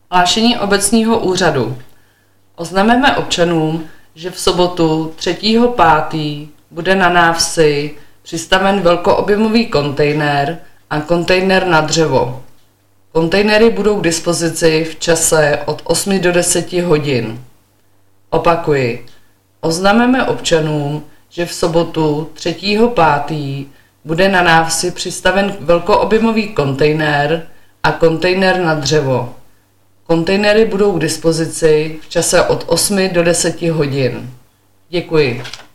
Hlášení obecního úřadu. Oznamujeme občanům, že v sobotu 3.5. bude na návsi přistaven velkoobjemový kontejner a kontejner na dřevo. Kontejnery budou k dispozici v čase od 8 do 10 hodin. Opakuji, oznamujeme občanům, že v sobotu 3.5. bude na návsi přistaven velkoobjemový kontejner a kontejner na dřevo. Kontejnery budou k dispozici v čase od 8 do 10 hodin. Děkuji.